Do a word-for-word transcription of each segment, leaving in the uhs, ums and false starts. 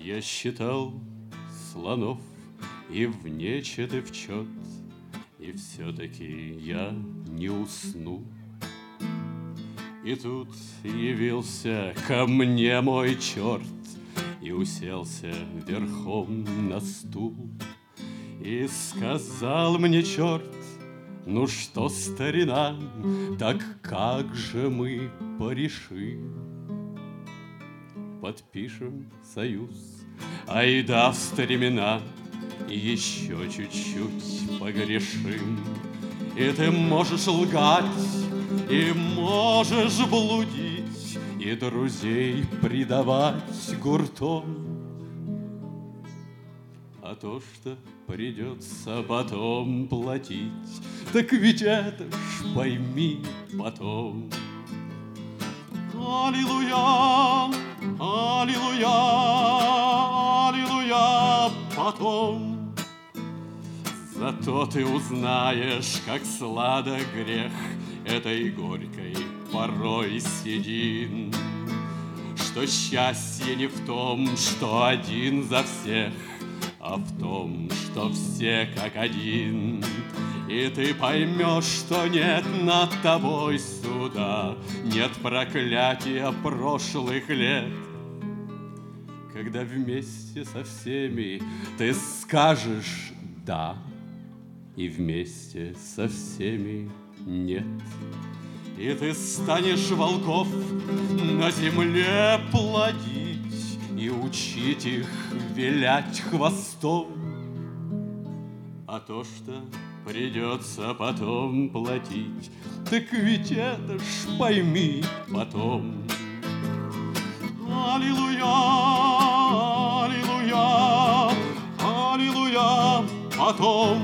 Я считал слонов и в нечет, и в чет, и все-таки я не усну. И тут явился ко мне мой черт и уселся верхом на стул. И сказал мне черт: ну что, старина, так как же мы порешим? Подпишем союз, айда в старимена, и еще чуть-чуть погрешим. И ты можешь лгать, и можешь блудить, и друзей предавать гуртом. А то, что придется потом платить, так ведь это ж пойми потом. Аллилуйя, аллилуйя, аллилуйя, потом. Зато ты узнаешь, как сладок грех этой горькой порой седин, что счастье не в том, что один за всех, а в том, что все как один. И ты поймешь, что нет над тобой суда, нет проклятия прошлых лет. Когда вместе со всеми ты скажешь «да», и вместе со всеми «нет», и ты станешь волков на земле плодить и учить их вилять хвостом. А то, что придется потом платить, так ведь это ж пойми потом. Аллилуйя, аллилуйя, аллилуйя, потом.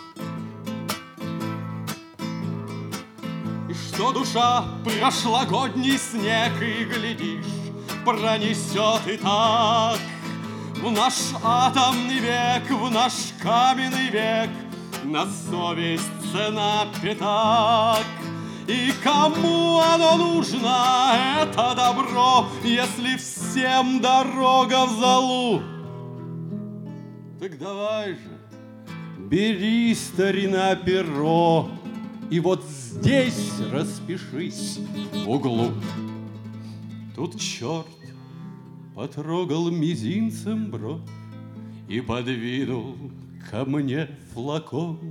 И что душа прошлогодний снег, и глядишь, пронесет и так в наш атомный век, в наш каменный век на совесть цена пятак. И кому оно нужно, это добро, если всем дорога в залу? Так давай же, бери, старина, перо, и вот здесь распишись в углу. Тут черт потрогал мизинцем бровь и подвинул ко мне флакон.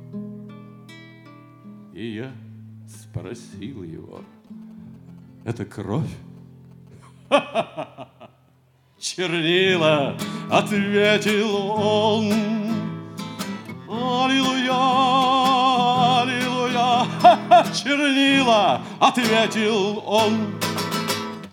И я спросил его: это кровь? Чернила, ответил он. Аллилуйя, аллилуйя, чернила, ответил он.